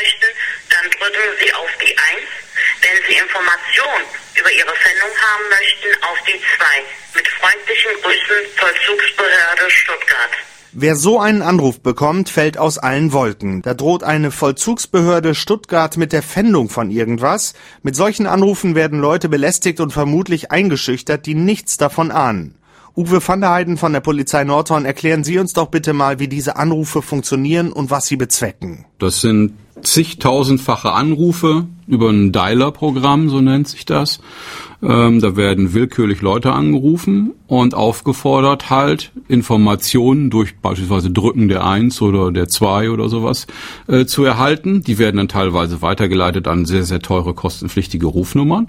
möchten, dann drücken Sie auf die 1. Wenn Sie Informationen über Ihre Pfändung haben möchten, auf die 2. Mit freundlichen Grüßen, Vollzugsbehörde Stuttgart. Wer so einen Anruf bekommt, fällt aus allen Wolken. Da droht eine Vollzugsbehörde Stuttgart mit der Pfändung von irgendwas. Mit solchen Anrufen werden Leute belästigt und vermutlich eingeschüchtert, die nichts davon ahnen. Uwe van der Heijden von der Polizei Nordhorn, erklären Sie uns doch bitte mal, wie diese Anrufe funktionieren und was sie bezwecken. Das sind zigtausendfache Anrufe über ein Dialer-Programm, so nennt sich das. Da werden willkürlich Leute angerufen und aufgefordert, halt Informationen durch beispielsweise Drücken der 1 oder der 2 oder sowas zu erhalten. Die werden dann teilweise weitergeleitet an sehr, sehr teure, kostenpflichtige Rufnummern.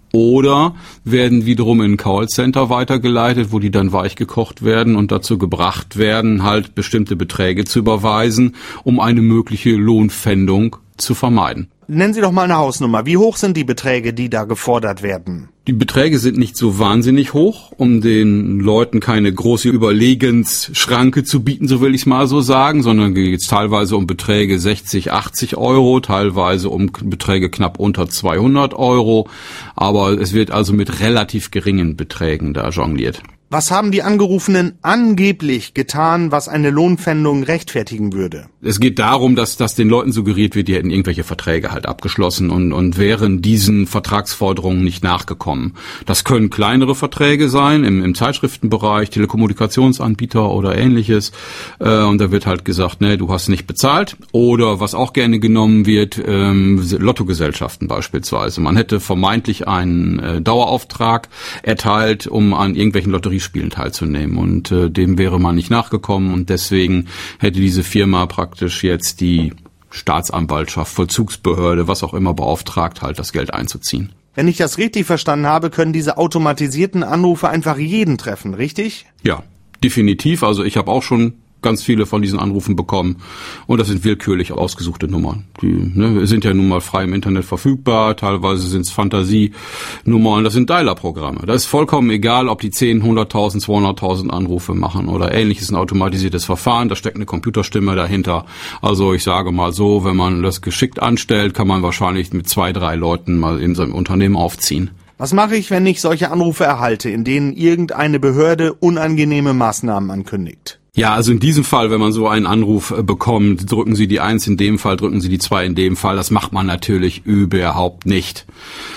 Oder werden wiederum in ein Callcenter weitergeleitet, wo die dann weichgekocht werden und dazu gebracht werden, halt bestimmte Beträge zu überweisen, um eine mögliche Lohnpfändung zu vermeiden. Nennen Sie doch mal eine Hausnummer. Wie hoch sind die Beträge, die da gefordert werden? Die Beträge sind nicht so wahnsinnig hoch, um den Leuten keine große Überlegensschranke zu bieten, so will ich es mal so sagen, sondern geht es teilweise um Beträge 60, 80 Euro, teilweise um Beträge knapp unter 200 Euro. Aber es wird also mit relativ geringen Beträgen da jongliert. Was haben die Angerufenen angeblich getan, was eine Lohnpfändung rechtfertigen würde? Es geht darum, dass den Leuten suggeriert wird, die hätten irgendwelche Verträge halt abgeschlossen und wären diesen Vertragsforderungen nicht nachgekommen. Das können kleinere Verträge sein, im Zeitschriftenbereich, Telekommunikationsanbieter oder ähnliches. Und da wird halt gesagt, ne, du hast nicht bezahlt. Oder was auch gerne genommen wird, Lottogesellschaften beispielsweise. Man hätte vermeintlich einen Dauerauftrag erteilt, um an irgendwelchen Lotteriespielen teilzunehmen. Und dem wäre man nicht nachgekommen. Und deswegen hätte diese Firma praktisch jetzt die Staatsanwaltschaft, Vollzugsbehörde, was auch immer beauftragt, halt das Geld einzuziehen. Wenn ich das richtig verstanden habe, können diese automatisierten Anrufe einfach jeden treffen, richtig? Ja, definitiv. Also ich habe auch schon ganz viele von diesen Anrufen bekommen und das sind willkürlich ausgesuchte Nummern. Die sind ja nun mal frei im Internet verfügbar, teilweise sind es Fantasienummern, das sind Dialer-Programme. Das ist vollkommen egal, ob die 10, 100.000, 200.000 Anrufe machen oder ähnliches, ein automatisiertes Verfahren, da steckt eine Computerstimme dahinter. Also ich sage mal so, wenn man das geschickt anstellt, kann man wahrscheinlich mit 2, 3 Leuten mal in seinem Unternehmen aufziehen. Was mache ich, wenn ich solche Anrufe erhalte, in denen irgendeine Behörde unangenehme Maßnahmen ankündigt? Ja, also in diesem Fall, wenn man so einen Anruf bekommt, drücken Sie die 1 in dem Fall, drücken Sie die 2 in dem Fall. Das macht man natürlich überhaupt nicht.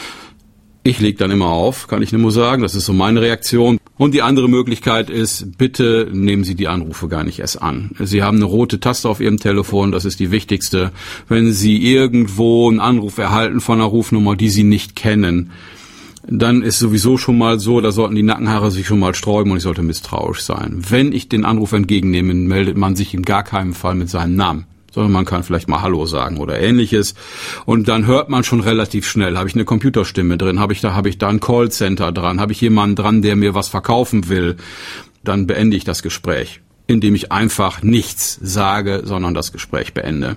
Ich lege dann immer auf, kann ich nur sagen. Das ist so meine Reaktion. Und die andere Möglichkeit ist, bitte nehmen Sie die Anrufe gar nicht erst an. Sie haben eine rote Taste auf Ihrem Telefon, das ist die wichtigste. Wenn Sie irgendwo einen Anruf erhalten von einer Rufnummer, die Sie nicht kennen, dann ist sowieso schon mal so, da sollten die Nackenhaare sich schon mal sträuben und ich sollte misstrauisch sein. Wenn ich den Anruf entgegennehme, meldet man sich in gar keinem Fall mit seinem Namen, sondern man kann vielleicht mal Hallo sagen oder ähnliches. Und dann hört man schon relativ schnell, habe ich eine Computerstimme drin, habe ich da ein Callcenter dran, habe ich jemanden dran, der mir was verkaufen will, dann beende ich das Gespräch, indem ich einfach nichts sage, sondern das Gespräch beende.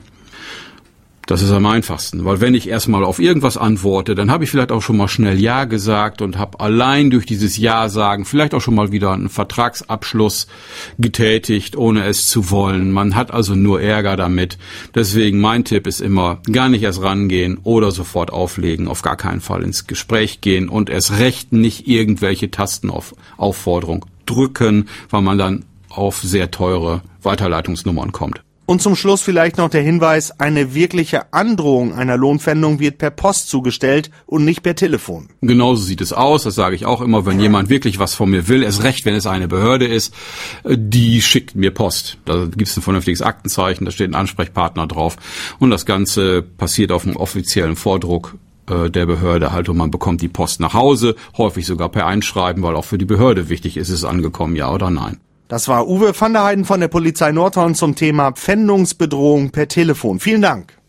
Das ist am einfachsten, weil wenn ich erstmal auf irgendwas antworte, dann habe ich vielleicht auch schon mal schnell Ja gesagt und habe allein durch dieses Ja sagen vielleicht auch schon mal wieder einen Vertragsabschluss getätigt, ohne es zu wollen. Man hat also nur Ärger damit. Deswegen mein Tipp ist immer, gar nicht erst rangehen oder sofort auflegen, auf gar keinen Fall ins Gespräch gehen und erst recht nicht irgendwelche Tasten auf Aufforderung drücken, weil man dann auf sehr teure Weiterleitungsnummern kommt. Und zum Schluss vielleicht noch der Hinweis, eine wirkliche Androhung einer Lohnpfändung wird per Post zugestellt und nicht per Telefon. Genauso sieht es aus, das sage ich auch immer, wenn jemand wirklich was von mir will, erst recht, wenn es eine Behörde ist, die schickt mir Post. Da gibt es ein vernünftiges Aktenzeichen, da steht ein Ansprechpartner drauf und das Ganze passiert auf einem offiziellen Vordruck der Behörde halt und man bekommt die Post nach Hause, häufig sogar per Einschreiben, weil auch für die Behörde wichtig ist, es angekommen, ja oder nein. Das war Uwe van der Heijden von der Polizei Nordhorn zum Thema Pfändungsbedrohung per Telefon. Vielen Dank.